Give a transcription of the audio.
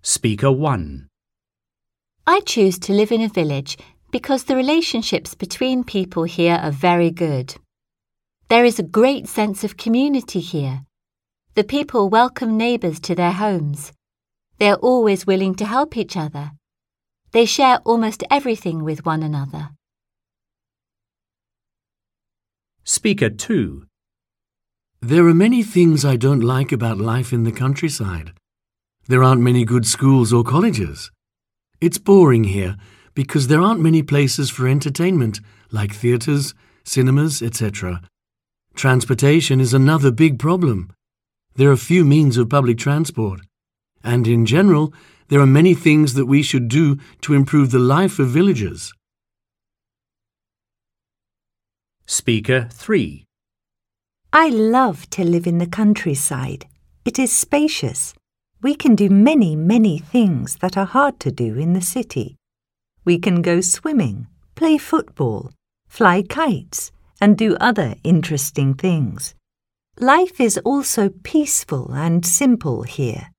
Speaker 1. I choose to live in a village because the relationships between people here are very good. There is a great sense of community here. The people welcome neighbours to their homes. They are always willing to help each other. They share almost everything with one another. Speaker 2. There are many things I don't like about life in the countryside. There aren't many good schools or colleges. It's boring here because there aren't many places for entertainment like theatres, cinemas, etc. Transportation is another big problem. There are few means of public transport. And in general, there are many things that we should do to improve the life of villagers. Speaker 3. I love to live in the countryside. It is spacious. We can do many things that are hard to do in the city. We can go swimming, play football, fly kites, and do other interesting things. Life is also peaceful and simple here.